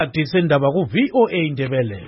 Sendaba ku VOA Indebele.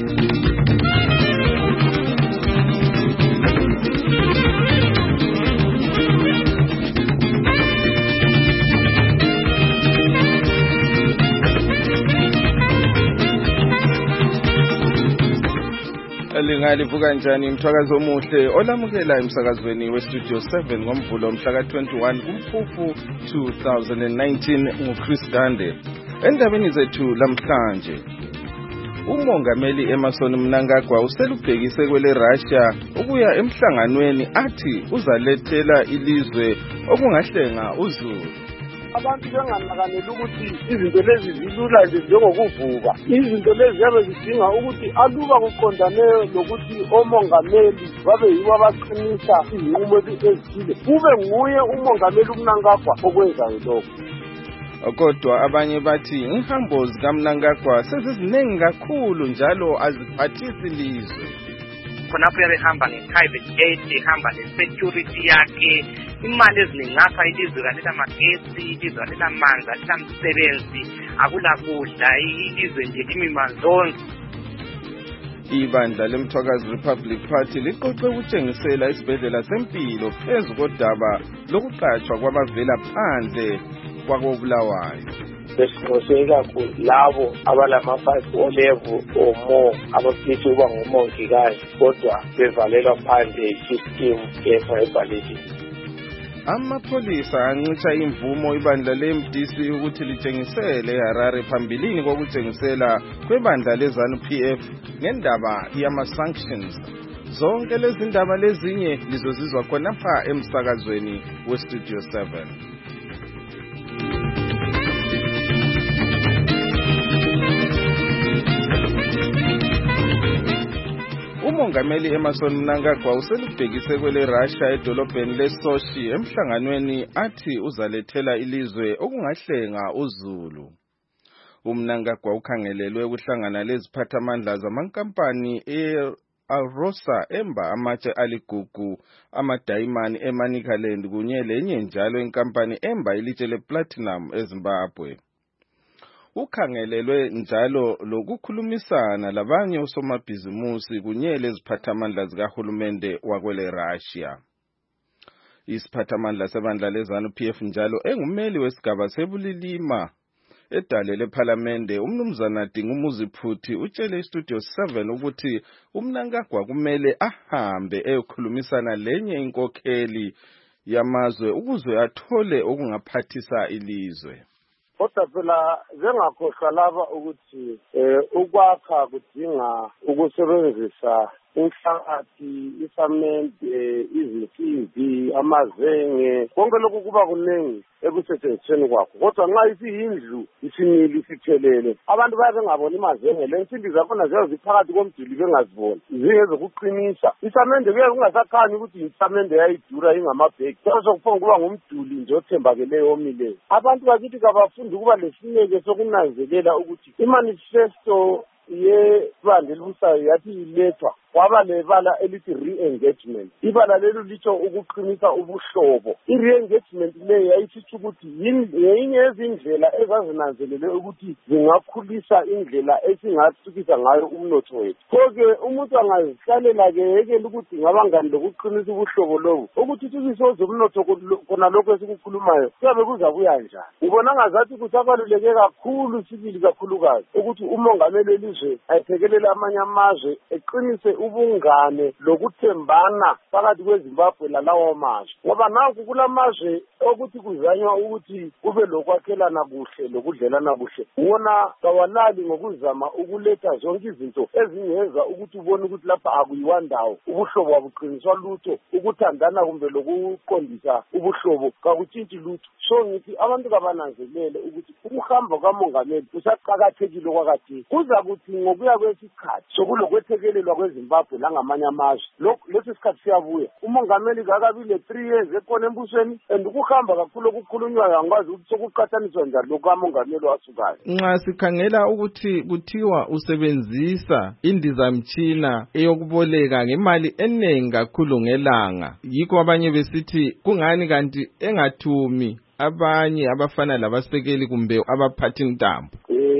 Lingalivuka kanjani umthakazo omuhle olamukela emsakazweni weStudio 7 ngomvulo mhla ka21 kuMfumfu 2019 nguChris Dande. Endabeni zethu lamhlanje, umongameli Emmerson Mnangagwa uselubhekise kwele Russia ukuya emhlanganweni athi uzalethela ilizwe okungahlenga uzulu. Abantu benganakanela ukuthi izinto lezi zilula nje njengokuvuka. Izinto lezi yabe zidinga ukuthi aluba kuqondane lokuthi omongameli babe yibo abaqinisa izinqumo ezithile, kube nguye umongameli uMnangagwa okwenzayo lokho. Kodwa abanye bathi inhambo zikaMnangagwa seziningi kakhulu njalo aziphathisi ilizwe. Khonapho yarehamba nge-private jet, ehamba ne-security yakhe, imali ezinengapha ilizwe kalela magesi, ilizwe kalela manzi, kalela msebenzi, akulakudla, ilizwe nje limimanzonzo. Ibandla leMthwakazi Republic Party liqoqe ukutshengisela isibhedlela sempilo phezu kodaba lokuqatshwa kwabavela phandle kwakoBulawayo. Besiqoshe kakhulu labo abalama-5 O-level or more abaphethe ukuba ngumongikazi kodwa bevalelwa phandle i-system ye-tribalism. Amapholisa ancitsha imvumo ibandla le-MDC ukuthi litshengisele eHarare phambilini kokutshengisela kwebandla le-ZANU-PF ngendaba yama-sanctions. Zonke lezi ndaba lezinye lizozizwa khonapha emsakazweni weStudio 7. Umongameli Emmerson Mnangagwa uselubhekise kwele Russia edolobheni leSochi emhlanganweni athi uzalethela ilizwe okungahlenga uzulu. uMnangagwa ukhangelelwe ukuhlangana leziphathamandla zamankampani eArosa emba amatshe aligugu amadayimani eManicaland kunye lenye njalo inkampani emba ilitshe leplatinum eZimbabwe. Ukhangelelwe njalo lokukhulumisana labanye osomabhizimusi kunye leziphathamandla zikahulumende wakwele Russia. Isiphathamandla sebandla leZANU-PF njalo engumeli wesigaba sebulilima edale lePhalamende umnumzana Dingumuzi Phuthi utshele iStudio 7 ukuthi uMnangagwa kumele ahambe eyokhulumisana lenye inkokheli yamazwe ukuze athole okungaphathisa ilizwe. Kodwa phela zengakhohlwa laba ukuthi ukwakha kudinga ukusebenzisa inhlabathi, isamende, izinsimbi, amazenge, konke lokhu kuba kuningi ekusetshenzisweni kwakho. Kodwa nxa isiyindlu isimili isiphelele, abantu bayabe bengaboni amazenge, lensimbi zakhona ziyaziphakathi komduli bengaziboni, zingezokuqinisa. Isamende kuye kungasakhanyi ukuthi isamende yayidura ingamabheki, sokuphonga kuba ngumduli nje othembakeleyo omileyo. Abantu bakithi kabafundi ukuba lesineke sokunanzelela ukuthi imanifesto yebandla elibusayo yathi ilethwa kwaba lebala elithi re-engagement. Ibala lelo litsho ukuqinisa ubuhlobo. I-re-engagement leyo yayithithi ukuthi yinye yezindlela ezazinanzelele ukuthi zingakhulisa indlela esingathuthukisa ngayo umnotho wethu. Konke umuntu angazihlalela-ke yekela ukuthi ngabangani lokuqinisa ubuhlobo lobu. Ukuthuthukisa umnotho khona lokho esikukhulumayo kuyabe kuzabuya njani. Ubona ngazathi kusabaluleke kakhulu sibili kakhulukazi ukuthi umongameli welizwe ayiphekelele amanye amazwe eqinise ubungane lokuthembana phakathi kweZimbabwe lalawo mazwe, ngoba nanku kulamazwe okuthi kuzanywa ukuthi kube lokwakhelana kuhle lokudlelana kuhle. Wona kawalali ngokuzama ukuletha zonke izinto ezingenza ukuthi ubone ukuthi lapha akuyiwandawo ubuhlobo abuqiniswa lutho, ukuthandana kumbe lokuqondisa ubuhlobo kakutshintshi lutho. So ngithi abantu kabananzelele ukuthi ukuhamba kamongameli kusaqakathekile okwakhathesi. Kuza kuthi ngokuya kwesikhathi sokulokwethekelelwa kweZimbabwe langamanye amazwe, lesi sikhathi siyabuya. Umongameli kakabile 3 years ekhona embusweni and ukuhamba kakhulu okukhulunywayo angikwazi ukuthi sokuqathaniswa njani lokhu kamongameli wasukayo. Nxa sikhangela ukuthi kuthiwa usebenzisa indizamtshina eyokuboleka ngemali enengi kakhulu ngelanga, yikho abanye besithi kungani kanti engathumi abanye abafana labasekeli kumbe abaphathi ntambo.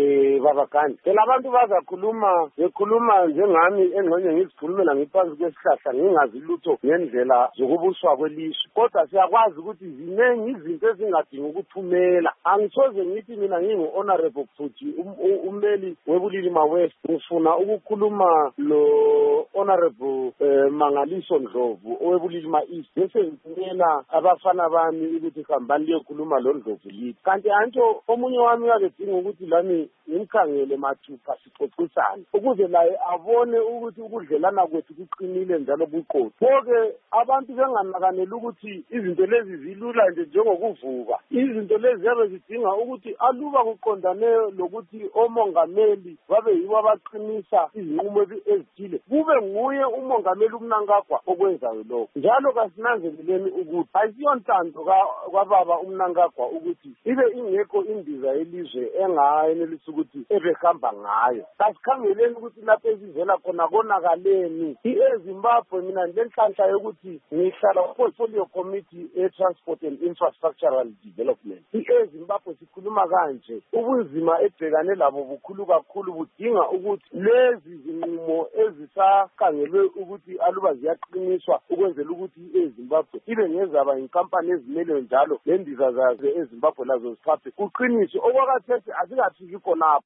baba Gandhi. Phela abantu bazakhuluma bekhuluma njengami engxenye ngizikhulumela ngiphansi kwesihlahla ngingazi lutho ngendlela zokubuswa kwelizwe. Kodwa siyakwazi ukuthi ziningi izinto ezingadingi ukuphumela. Angisoze ngithi mina ngingu-Honorable Futhi ummeli webulilima West ngifuna ukukhuluma lo Honorable Mangaliso Ndlovu owebulilima East bese ngimela abafana bami ukuthi hambani liyokhuluma lo Ndlovu lithi. Kanti anto omunye wami akadinga ukuthi lami ngimkhangele mathupha sixoxisane ukuze naye abone ukuthi ukudlelana kwethu kuqinile njalo buqotho. Konke abantu benganakanela ukuthi izinto lezi zilula nje njengokuvuka. Izinto lezi yabe zidinga ukuthi aluba kuqondane lokuthi omongameli babe yibo abaqinisa izinqumo ezithile. Kube nguye umongameli uMnangagwa okwenzayo lokho. Njalo kasinanzeleleni ukuthi ayisiyontando kwababa uMnangagwa ukuthi ibe ingekho indiza yelizwe engayenelisa ukuthi ebehamba ngayo. Kasikhangeleni ukuthi lapho ezivela khona konakaleni. eZimbabwe mina ngilenhlanhla yokuthi ngihlala ku-portfolio committee e-transport and infrastructural development. eZimbabwe sikhuluma kanje ubunzima ebhekane labo bukhulu kakhulu budinga ukuthi lezi zinqumo ezisakhangelwe ukuthi aluba ziyaqiniswa ukwenzela ukuthi eZimbabwe ibe ngezaba inkampani ezimele njalo lendiza zazo eZimbabwe lazo ziphaphe kuqiniswe okwakhathesi asikafiki khonapho.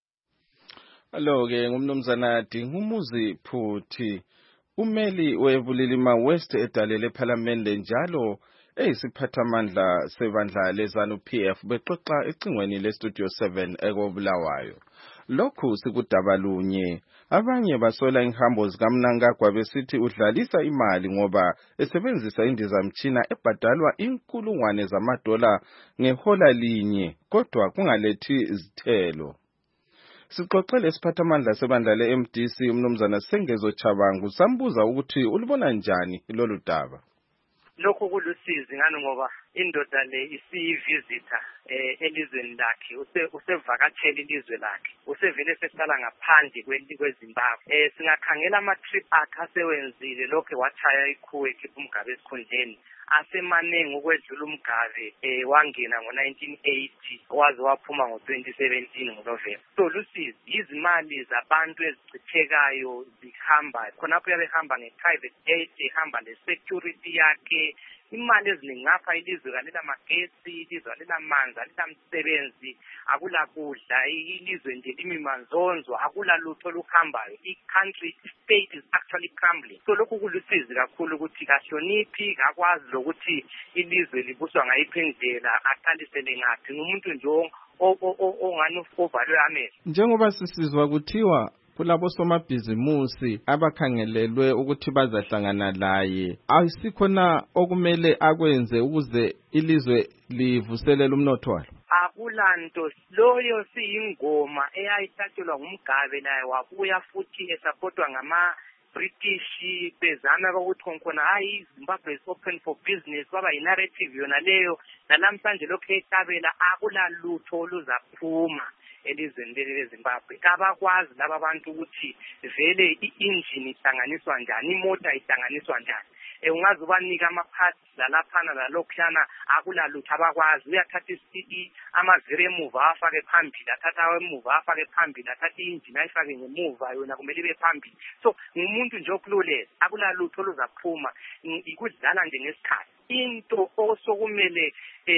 Alo-ke ngumnumzana Dingumuzi Phuthi ummeli webulilima West edalele ePhalamende njalo eyisiphathamandla sebandla lezanu PF bexoxa ecingweni leStudio 7 ekobulawayo. Lokhu sikudaba lunye. Abanye basola inhambo zikaMnangagwa besithi udlalisa imali ngoba esebenzisa indizamtshina ebhadalwa inkulungwane zamadola ngehola linye kodwa kungalethi izithelo. Sixoxele isiphathamandla sebandla le-MDC umnumzana Sengezo Chabangu sambuza ukuthi ulibona njani lolu daba. Lokho kulusizi ngani ngoba indoda le isivisitha elizweni lakhe usevakatshela ilizwe lakhe usevele sehlala ngaphandle kweZimbabwe. Singakhangela ama-trip akhe asewenzile lokho wachaya ikhuwe ekhipha umgabe esikhundleni asemanengi ukwedlula umgabe wangena ngo-1980 waze waphuma ngo-2017 ngoNovemba. So lusizi izimali zabantu ezichithekayo zihamba khonapho yabehamba nge-private jet ehamba le-security yakhe imali eziningi ngapha ilizwe kalela magesi ilizwe kalela manzi kalela msebenzi akula kudla ilizwe nje limimanzonzo akula lutho luhambayo i-country state is actually crumbling. So lokhu kulusizi kakhulu ukuthi kahloniphi kakwazi lokuthi ilizwe libuswa ngayiphi indlela aqalisele ngaphi ngumuntu nje ongani ovalwe amehlo. Njengoba sisizwa kuthiwa kulabo somabhizimusi abakhangelelwe ukuthi bazahlangana laye ayisikhona okumele akwenze ukuze ilizwe livuselele umnotho walo. Akulanto loyo siyingoma eyayihlatshelwa ngumgabe naye wabuya futhi esupportwa British bezama ukuthi khona hayi Zimbabwe is open for business kwaba i-narrative yona leyo nalamhlanje lokho ehlabela akula lutho oluzaphuma elizweni leZimbabwe. Kabakwazi laba abantu ukuthi vele i-engine ihlanganiswa njani imota ihlanganiswa njani. Ungaze ubanika ama-parts lalaphana lalokhuyana akula lutho abakwazi uyathatha amaviri emuva afake phambili athatha emuva afake phambili athatha i-engine ayifake ngemuva yona kumele ibe phambili. So ngumuntu nje okululeza akula lutho oluzaphuma ikudlala nje ngesikhathi. Into osokumele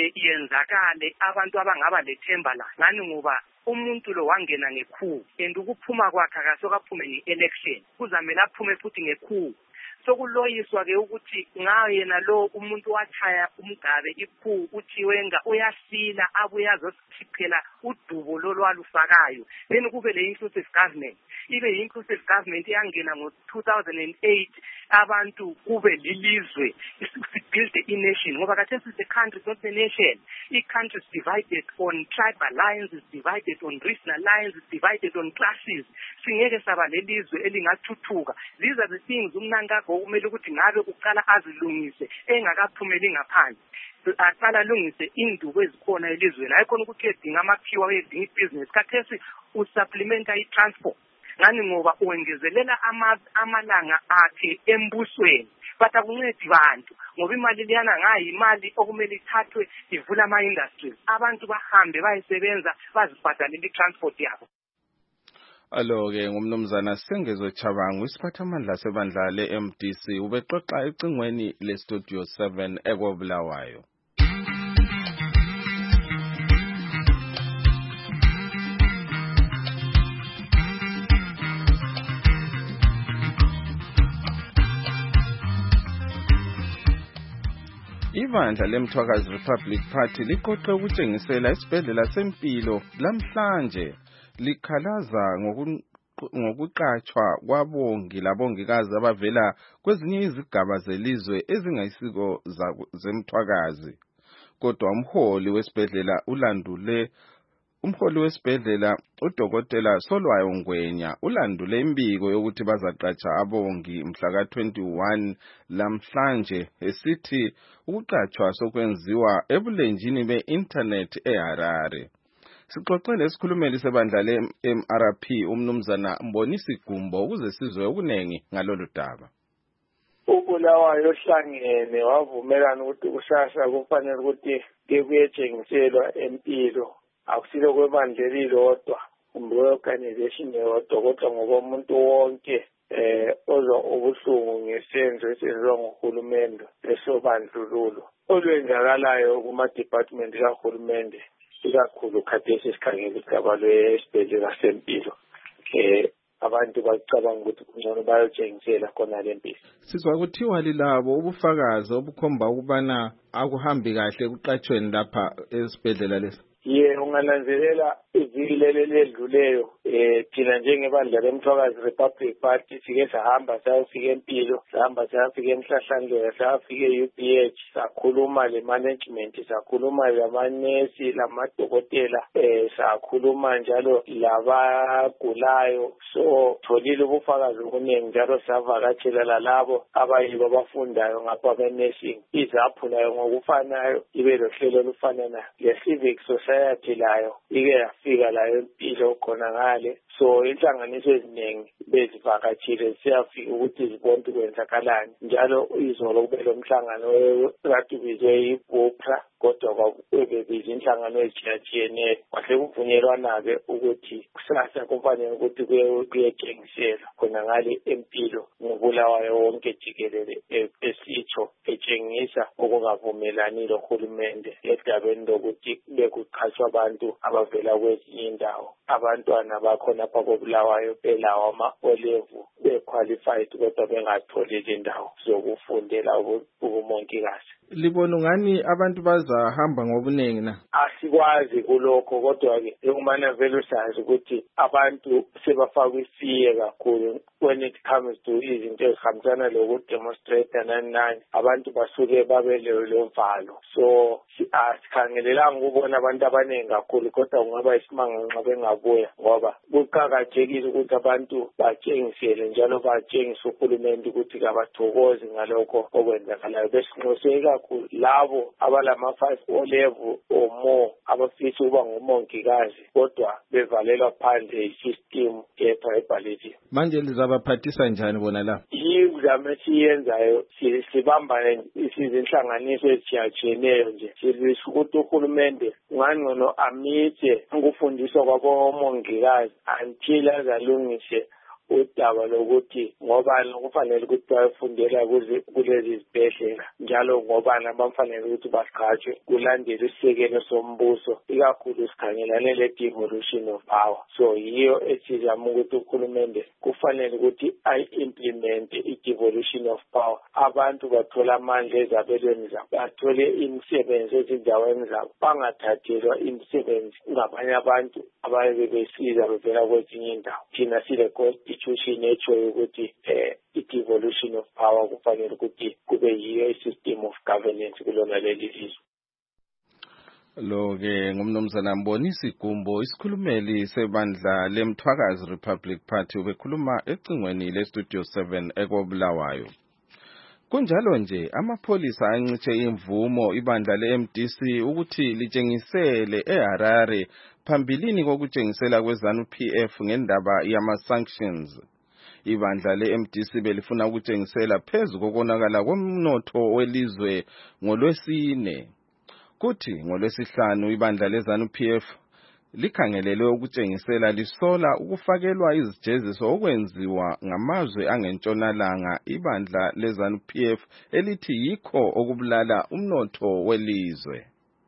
yenzakale abantu abangaba lethemba la ngani ngoba umuntu lo wangena ngekhu and ukuphuma kwakhe akasokaphume nge-election kuzamela aphume futhi ngekhu. Sokuloyiswa ke ukuthi ngayo yena lo umuntu wachaya umgabe ikhu uthi wenga uyasila abuya azosikhipela udubo lolwalufakayo then kube le inclusive government ibe inclusive government yangena ngo-2008 abantu kube lilizwe build a nation ngoba kathesi is a country not a nation. I-country is divided on tribal lines, is divided on regional lines, is divided on classes. Singeke saba lelizwe elingathuthuka. These are the things uMnangagwa kumele ukuthi ngabe uqala azilungise engakaphumeli ngaphandle. Aqala alungise indubo ezikhona elizweni ayikhona ukuthi edinga amakhiwa edinga ibhizinisi kathesi usupplementa i-transport ngani ngoba uwengezelela amalanga akhe embusweni but akuncedi bantu ngoba imali liyana ngayi imali okumele ithathwe ivula ama-industries abantu bahambe bayisebenza bazibhadalela i-transport yabo. Alo-ke ngumnumzana Sengezo Chabangu isiphathamandla sebandla le-MDC ubexoxa ecingweni le-Studio 7 eKobulawayo. Ibandla leMthwakazi Republic Party liqoqe ukutshengisela isibhedlela sempilo lamhlanje likhalaza ngokuqatshwa kwabongi labongikazi abavela kwezinye izigaba zelizwe ezingayisiko zemthwakazi. Kodwa umholi wesibhedlela uDokotela Solwayo Ngwenya ulandule imbiko yokuthi bazaqatsha abongi mhla ka-21 lamhlanje esithi ukuqatshwa sokwenziwa ebulenjini be-internet eHarare. Sixoxe lesikhulumeli sebandla le-MRP umnumzana Mbonisi Gumbo ukuze sizwe okunengi ngalolu daba. uBulawayo ohlangene wavumelana ukuthi kusasa kufanele ukuthi kuyetshengiselwa empilo akusilo kwebandla lilodwa kumbe organization eyodwa kodwa ngoba umuntu wonke ozwa ubuhlungu ngesenzo esenziwa nguhulumende lesobandlululo olwenzakalayo kuma-department kahulumende ikakhulu khathesi sikhangela igaba lwesibhedlela sempilo. Abantu bacabanga ukuthi kungcono bayotshengisela khona le mpilo. Sizwa kuthiwa lilabo ubufakazi obukhomba ukubana akuhambi kahle ekuqatshweni lapha esibhedlela lesi. Ungananzelela iviki ledluleyo thina njengebandla leMthwakazi Republic Party sike sahamba sayofika empilo, sahamba sayafika eMhlahlandlela, sayafika e-UPH, sakhuluma le-management, sakhuluma lamanesi, lamadokotela, sakhuluma njalo labagulayo. So tholile ubufakazi obuningi njalo savakatshela lalabo abayibo abafundayo ngapha kwe-nursing. Izaphu nayo ngokufanayo ibe lohlelo olufananayo. Le-civic society layo ike yafika layo empilo khona ngale. So inhlanganiso eziningi bezivakatshile siyafika ukuthi zibone kwenzakalani. Njalo izolo kube lo mhlangano kade ubizwe iBupra kodwa kwabebiza inhlangano ezitshiyatshiyeneyo. Kwahle kuvunyelwana-ke ukuthi kusasa kufanele ukuthi kuyetshengisela khona ngale empilo ngobulawayo wonke jikelele esitsho etshengisa okungavumelani lohulumende edabeni lokuthi bekuqhatshwa abantu abavela kwezinye indawo. Abantwana bakhona apha kobulawayo belawo ama-olevu be-qualified kodwa bengatholi izindawo zokufundela ubumongikazi. Libona ngani abantu bazahamba ngobuningi na? Asikwazi kulokho kodwa-ke ekumana vele usazi ukuthi abantu sebafaka isiye kakhulu when it comes to izinto ezihambisana lokudemonstrate nani abantu basuke babelelo valo. So asikhangelelanga ukubona abantu abaningi kakhulu kodwa kungaba isimanga nxa bengabuya ngoba kuqakathekile ukuthi abantu batshengisele njalo batshengise uhulumende ukuthi kabathokozi ngalokho okwenzakalayo. Besinxuse kakhulu labo abalama-5 O-level or more abafisa ukuba ngumongikazi kodwa bevalelwa phandle i-system yethu ebhaliwe. Manje lizabaphathisa njani bona la? Imizamo esiyenzayo sibambane izinhlanganiso ezitshiyatshiyeneyo nje. Sizisho ukuthi uhulumende ngangcono amithe ukufundiswa kwabomongikazi until azalungise udaba lokuthi ngobani kufanele ukuthi bayofundela kulezi zibhedlela njalo ngobani abafanele ukuthi baqhatshwe kulandela isisekelo sombuso ikakhulu sikhangelane le-devolution of power. So yiyo esizama ukuthi uhulumende kufanele ukuthi ayi-implement i-devolution of power. Abantu bathola amandla ezabelweni zabo, bathole imisebenzi ezindaweni zabo, bangathathelwa imisebenzi ngabanye abantu abaye besiza bevela kwezinye indawo. Thina sile constitution etshoyo ukuthi i-devolution of power kufanele ukuthi kube yiyo i-system of governance kulona leli lizwe. Lo-ke ngumnumzana Mbonisi Gumbo isikhulumeli sebandla leMthwakazi Republic Party ubekhuluma ecingweni le-Studio 7 eKobulawayo. Kunjalo nje amapholisa ancithe imvumo ibandla le-MDC ukuthi litshengisele eHarare phambilini kokutshengisela kweZANU-PF ngendaba yama-sanctions. Ibandla le-MDC belifuna ukutshengisela phezu kokonakala komnotho welizwe ngolwesine. Kuthi ngolwesihlanu ibandla leZANU-PF likhangelelwe ukutshengisela lisola ukufakelwa izijeziso okwenziwa ngamazwe angentshonalanga ibandla leZANU-PF elithi yikho okubulala umnotho welizwe.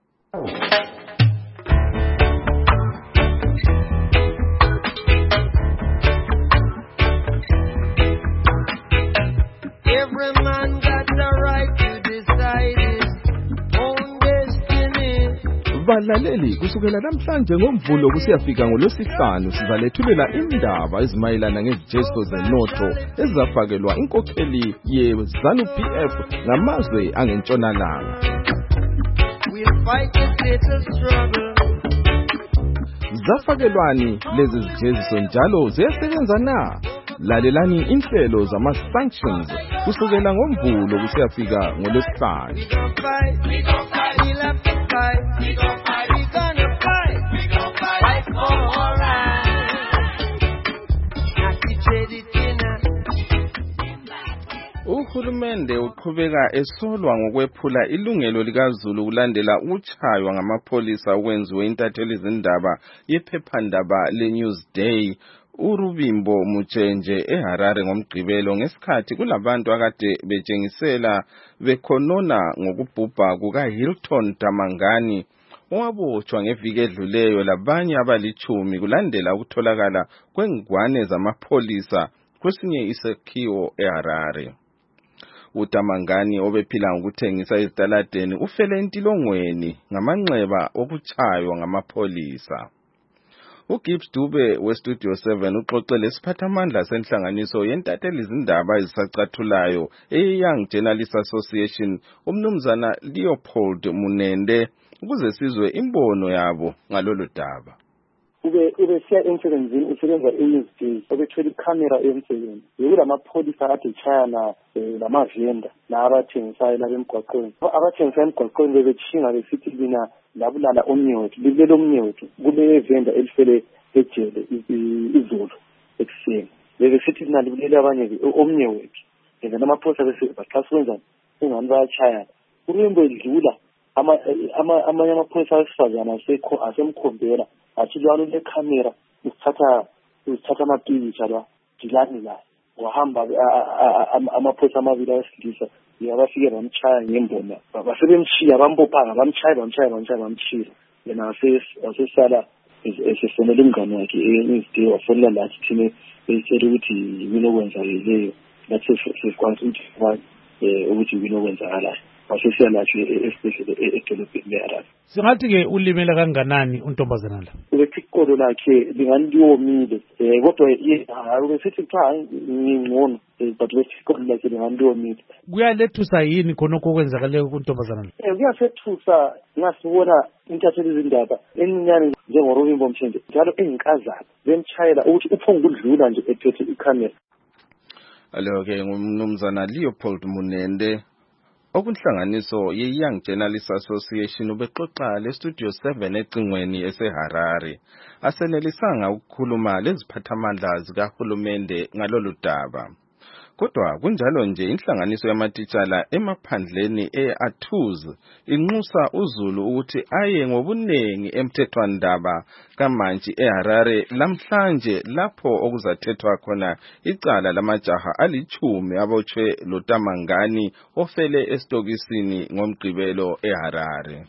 Every man got the right to decide his own destiny. Balaleli, kusukela namhlanje ngoMvulo kusiyafika ngoLwesihlanu sizalethulela indaba ezimayelana ngezijeziso zenotho ezafakelwa inkokheli yeZANU-PF ngamazwe angentshonalanga. We'll fight this little struggle. Zafakelwani lezi zijeziso njalo ziyasebenza na? Lalelani inhlelo zama-sanctions kusukela ngoMvulo kusiyafika ngoLwesihlanu. We gon' fight, we'll have to fight, we gonna fight for all right. Uhulumende uqhubeka esolwa ngokwephula ilungelo likaZulu kulandela ukuchaywa ngamapholisa okwenziwe intatheli izindaba yephephandaba leNewsday uRubimbo Mutshenje eHarare ngoMgqibelo ngesikhathi kulabantu akade betshengisela bekhonona ngokubhubha kukaHilton Damangani owabotshwa ngeviki edluleyo labanye abali-10 kulandela ukutholakala kwengwane zamapholisa kwesinye isakhiwo eHarare. uDamangani obephila ngokuthengisa ezitaladeni ufele entilongweni ngamanxeba okuchaywa ngamapholisa. uGibbs Dube weStudio 7 uxoxele isiphathamandla senhlanganiso yentatheli izindaba ezisacathulayo eYoung Journalists Association umnumzana Leopold Munende ukuze sizwe imbono yabo ngalolu daba. ube siya emsebenzini usebenza eNewsday obethwele ikhamera emsebenzini kulamapholisa ade chayana lamavenda labathengisayo labemgwaqweni abathengisayo emgwaqweni bebetshinga besithi lina labulala omnyewethu libulele omnyewethu kule venda elifele ejele izolo ekuseni bebesithi lina libulele abanye omnyewethu yena namapholisa bese baxaswenzani ungani bayachayana uRembo edlula amanye amapholisa asifazana asemkhombela athi lwana lekhamera usithatha amapikitsha la dilani la wahamba amapholisa amabili awesilisa yabafike bamchaya ngembona basebemshiya bambophanga bamchaya yena wasesala esefonela umngane wakhe eNewsday wafonela lathi thina beyitshela ukuthi yinokwenza leyo lathi sesikwazi ukuthi yinokwenzakalayo wasesiyalathi especially edolobheni leHarare. Singathi-ke ulimele kanganani untombazana la? Ubethi ikolo lakhe lingandiwomile kodwa ubesithi cha ngingcono but ubethi ikolo lakhe lingandiwomile. Kuyalethusa yini khonokho okwenzakaleyo kuntombazana la? Kuyasethusa ngasibona intatheli izindaba eminyane njengoRubimbo Mutshenje njalo enginkazana bemchayela ukuthi uphonga ukudlula nje ephethe ikhamera. Alo-ke ngumnumzana Leopold Munende okunhlanganiso yeYoung Journalists Association ubexoxa leStudio 7 ecingweni eseHarare asenelisanga ukukhuluma leziphathamandla zikahulumende ngalolu daba. Kodwa kunjalo nje inhlanganiso yamatitshala emaphandleni eAtuz inxusa uZulu ukuthi aye ngobunengi emthethwandaba kaMantshi eHarare lamhlanje lapho okuzathethwa khona icala lamajaha ali-10 abotshwe loDamangani ofele esitokisini ngoMgqibelo eHarare.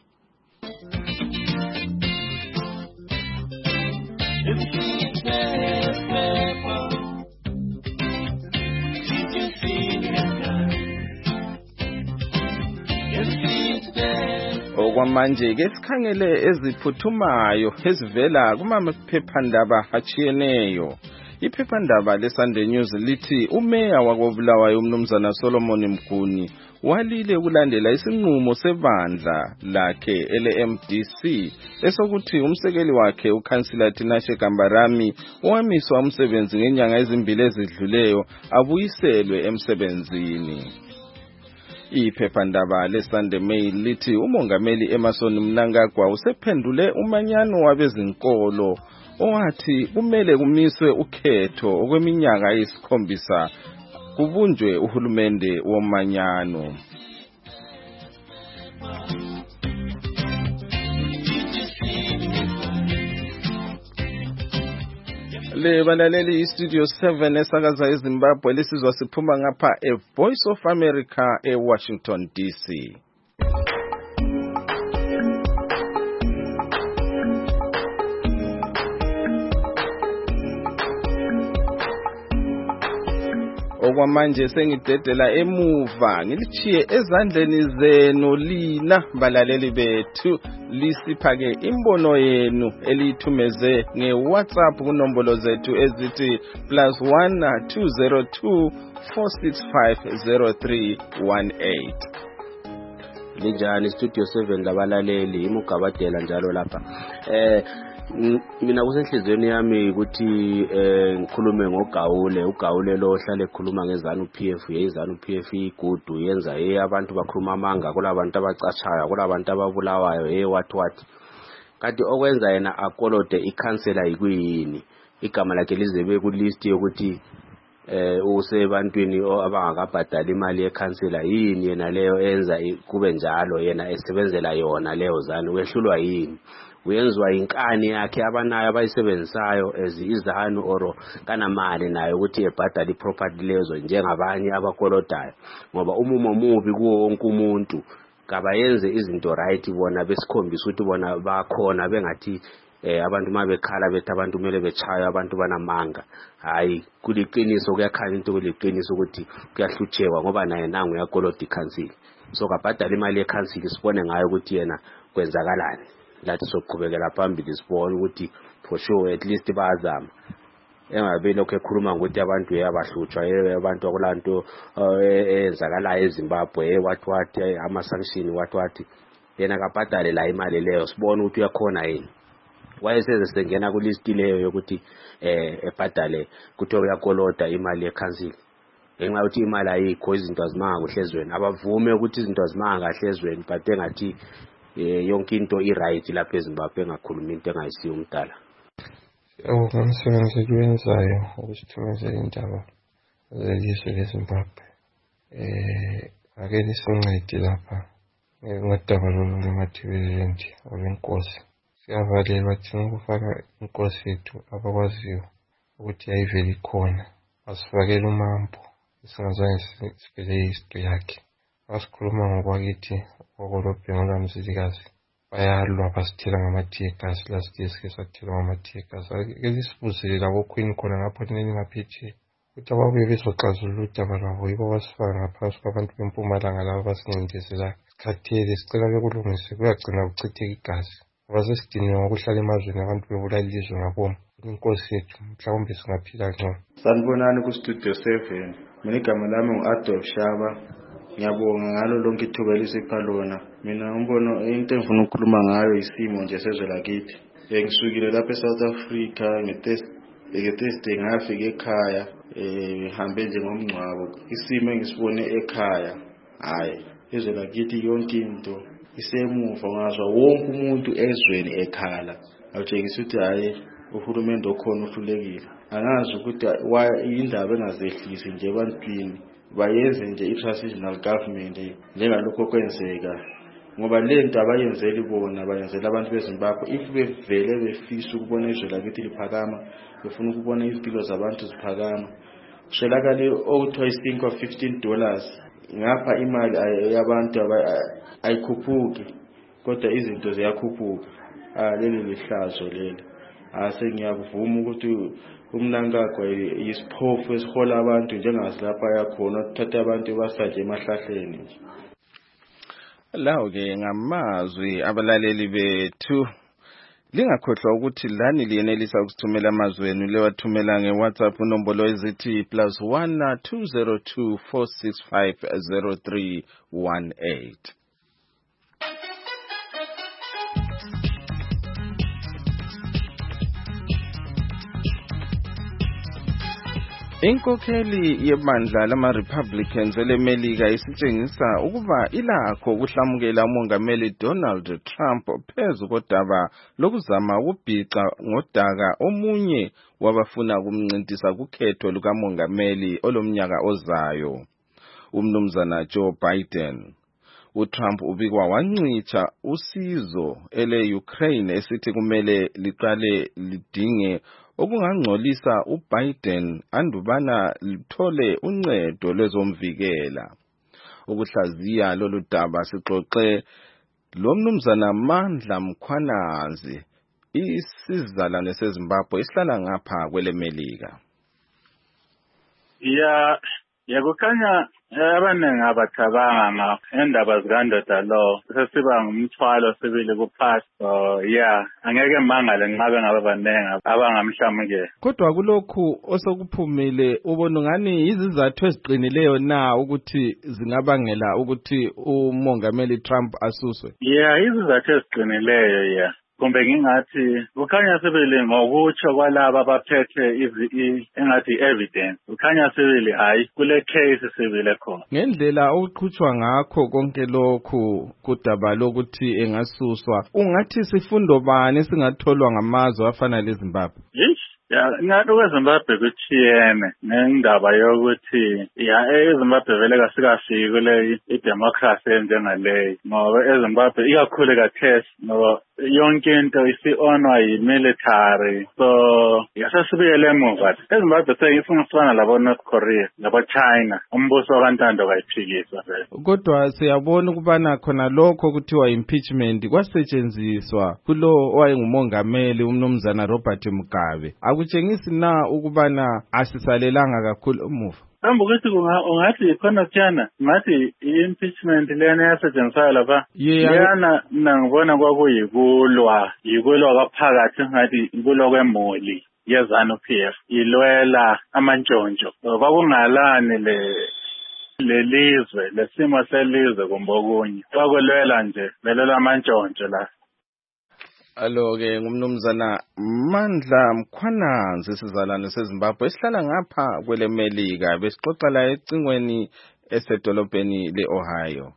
Okwamanje ke sikhangele eziphuthumayo ezivela kumaphephandaba achiyeneyo. Iphephandaba leSunday News lithi umeya wakoBulawayo umnumzana Solomon Mguni walile kulandela isinqumo sebandla lakhe ele-MDC esokuthi umsekeli wakhe uKhansila Tinashe Gambarami owamiswa umsebenzi ngenyanga ezimbili ezidluleyo abuyiselwe emsebenzini. Iphephandaba leSunday Mail lithi umongameli Emmerson Mnangagwa usephendule umanyano wabezinkolo owathi kumele kumiswe ukhetho okweminyaka eyisikhombisa kubunjwe uhulumende womanyano. Le balaleli iStudio 7 esakaza eZimbabwe lesizwa siphuma ngapha eVoice of America eWashington DC. Okwamanje sengidedela emuva ngilichiye ezandleni zenu lina balaleli bethu lisiphake imbono yenu elithumeze ngeWhatsApp kunombolo zethu ezithi +1 202 4650318. Linjani Studio 7 labalaleli imugabadela njalo lapha. Mina kusenhlizweni yami ukuthi ngikhulume ugawule lo ohlale ekhuluma ngezanu PF yezanu PF igudu yenza abantu bakhuluma amanga kulabantu abacatshayo kulabantu ababulawayo what kanti okwenza yena akolode ikhansela yikuyini igama lakhe lizebe ku list yokuthi usebantwini abangakabhadali imali yekhansela yini yena leyo enza kube njalo yena esebenzela yona leyo zanu wehlulwa yini uyenzwa inkani yakhe abanayo abayisebenzisayo izanu oro kanamali nayo ukuthi ebhadala iproperty lezo njengabanye abakolodayo ngoba umumo mubi kuwo wonke umuntu kabayenze izinto right bona besikhombisa ukuthi bona bakhona bengathi abantu mabekhala bethi abantu kumele bechaye abantu banamanga hayi kuliqiniso kuyakhanya into kuliqiniso ukuthi kuyahluthekwa ngoba naye nangu yakoloda ikhansili so kabhadala imali yekhansili sibone ngayo ukuthi yena kwenzakalani lathi soqhubekela phambili sibone ukuthi for sure at least bazama engabe lokho ekhuluma ukuthi abantu yabahluthwa abantu akulanto ezakalayo eZimbabwe what ama sanction what yena kabhadale la imali leyo sibone ukuthi uyakhona yini wayeseze sengena ku list leyo yokuthi ebhadale kuthi uyakoloda imali yekhansili ngenxa yokuthi imali ayikho izinto azimanga kuhlezweni abavume ukuthi izinto azimanga kahlezweni but engathi yonke into right lapha eZimbabwe engakhuluma into engayisiyo umdala. Ngomsebenzi okuwenzayo ukusithumeza indaba zelizwe leZimbabwe ake lisincede lapha ngodaba lolemathibelendi olwenkosi siyavalelwa thina ukufaka inkosi yethu abakwaziyo ukuthi ayivele ikhona asifakele umambo singazange sivele history yakhe asikhuluma ngokwakithi okolobheng lwamzilikazi bayalwa basithela ngamathiyegasi last year sike sathela ngamathiyegasi ake lisibuzele labo queen khona ngapho ningaphethe ukuthi ababuye bezoxazulula udaba lwabo yibo basifaka ngaphansi kwabantu bempumalanga labo basincindezela sikhathele sicela bekulungise kuyagcina kuchitheka igazi ngoba sesidiniwe ngokuhlala emazweni abantu bebulala ilizwe ngabomu inkosi yethu mhlawumbe singaphila ngcono. Sanibonani kuStudio 7 mina igama lami ngu-Adolf Shaba ngiyabonga ngalo lonke ithuba elisipha lona mina umbono into engifuna ukukhuluma ngayo isimo nje sezwe lakithi ngisukile lapha eSouth Africa ngetesting ngafika ekhaya ngihambe nje ngomncwabo isimo engisibone ekhaya hayi izwe lakithi yonke into isemuva ngazwa wonke umuntu ezweni ekhala awutshengisa ukuthi hayi uhulumende okhona uhlulekile angazi ukuthi indaba engazehlisi nje ebantwini bayenze nje i-transitional government njengalokho kwenzeka ngoba le nto abayenzeli bona bayenzela abantu beZimbabwe if bevele befisa ukubona izwe lakithi liphakama befuna ukubona izimpilo zabantu ziphakama kushelakale okuthiwa isink of $15 ngapha imali yabantu ayikhuphuki kodwa izinto ziyakhuphuka leli lihlazo leli sengiyakuvuma ukuthi umnankagwa yisiphofu esihola abantu njengazi lapha yakhona uthatha abantu basaje emahlahleni nje. Lawo ke ngamazwi abalaleli bethu lingakhohlwa ukuthi lani liyenelisa ukusithumela amazwenu lewathumela ngeWhatsApp unombolo ezithi +1 202 4650318. Inkokheli yebandla lama-Republicans elemelika isitshengisa ukuba ilakho ukuhlamukela umongameli Donald Trump phezu kodaba lokuzama ukubhica ngodaka omunye wabafuna ukumncintisa kukhetho lukamongameli olomnyaka ozayo, umnumzana Joe Biden. uTrump ubikwa wancitsha usizo ele-Ukraine esithi kumele liqale lidinge okungangcolisa uBiden andubana luthole uncedo lwezomvikela. Ukuhlaziya lolu daba sixoxe lomnumzana Mandla Mkhwanazi, isizalwane seZimbabwe esihlala ngapha kwelemelika. Kukhanya abaningi abacabanga ngendaba zikaNdoda lo sesiba ngumthwalo sibili kupastor. Angeke mangale nqabe ngabe abaningi abangamhlamukela. Kodwa kulokhu osokuphumile ubona ngani izizathu eziqinileyo na ukuthi zingabangela ukuthi uMongameli Trump asuswe? Izizathu eziqinileyo kumbe ngingathi kukhanya sibili ngokutsho kwalaba abaphethe engathi evidence. Kukhanya sibili hayi kule case sibili khona. Ngendlela okuqhutshwa ngakho konke lokhu kudaba lokuthi engasuswa, ungathi sifundo bani singatholwa ngamazwe afana leZimbabwe? Ngathi kweZimbabwe kuthiyene ngendaba yokuthi eZimbabwe vele kasikafiki kule idemocracy enjengaleyo, ngoba eZimbabwe ikakhulu kathesi ngoba yonke into isi-onwa yi-military. So sesibuyele emuva. eZimbabwe seyifuna labo North Korea labo China, umbuso wakantando kayiphikiswa vele. Kodwa siyabona ukubana khona lokho kuthiwa impeachment kwasetshenziswa kulo owayengumongameli umnumzana Robert Mugabe. Akutshengisi na ukubana asisalelanga kakhulu umuva? Ukuthi ungathi khona kutyana ngathi i-impeachment lena yasetshenziswayo lapha yana ngibona kwakuyikulwa kwaphakathi ngathi ikulwa kwemoli yeZANU-PF ilwela amantshontsho. Kwakungalani lelizwe lesimo selizwe kumbe okunye, kwakulwela nje belela amantshontsho la. Alo-ke ngumnumzana Mandla Mkhwanazi, isizalwane seZimbabwe esihlala ngapha kwelemelika, besixoxa la ecingweni esedolobheni le-Ohio.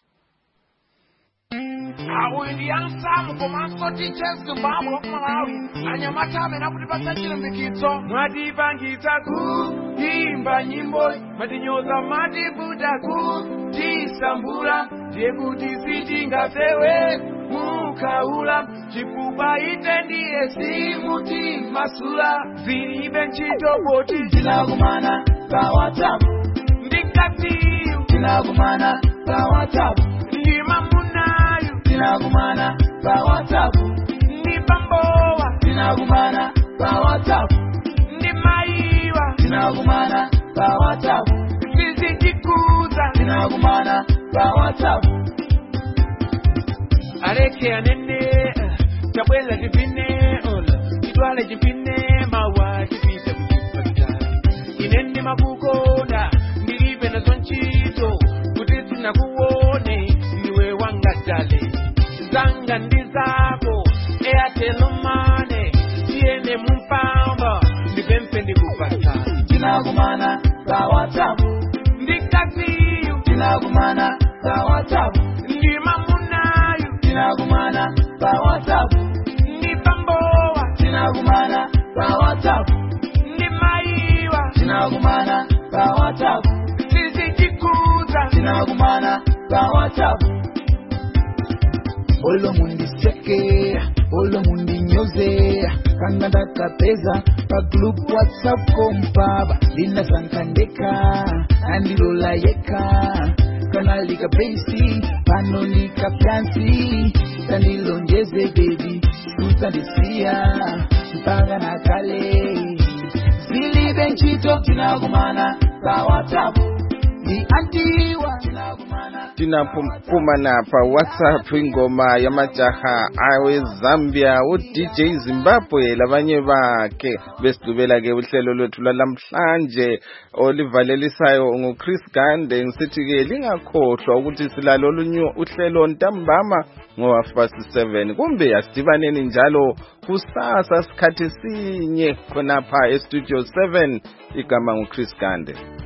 Imba nyimbo matinyoza matibuda tisambula tekuti sitingasewe mukaula chifukwa itendiye simuti masula zilibe nchitoboti tinakumana pa WhatsApp ndikatiyu tinakumana pa WhatsApp ndimamunayu tinakumana pa WhatsApp ndibambowa tinakumana pa WhatsApp ndimaiwa tinakumana pa WhatsApp sizijikuza tinakumana pa WhatsApp Areke anene tabwela jipine kitwale jipine mawa jipite mjipata inende makukoda ndiribe na sonchito kutisi na kuone niwe wangatale zanga ndizako eatelomane tiene mpamba nipempe ndikupata tinakumana pa WhatsApp ndikasiyu tinakumana pa WhatsApp ndimamunayu tinakumana pa WhatsApp ndibambowa tinakumana pa WhatsApp ndimaiwa tinakumana pa WhatsApp sizijikuza tinakumana pa WhatsApp Olo mundi seke, olo mundi nyoze, kanada kapeza, pa group WhatsApp kompaba, lina sankandeka, andilola yeka, kanalika basi, panolika plansi, kandilonjeze baby, tutandisia, mpanga na kale, zili benchito, tinakumana, pa WhatsApp, ni antiwa, tinakumana, tinapumana pa WhatsApp ingoma yamajaha awe Zambia uDJ Zimbabwe labanye bakhe besidubela ke uhlelo lwethu lamhlanje olivalelisayo nguChris Gande. Ngisithi ke lingakhohlwa ukuthi silalo olunye uhlelo ntambama ngo-7 kumbe asidibaneni njalo kusasa sikhathi sinye khonapha estudio 7. Igama nguChris Gande.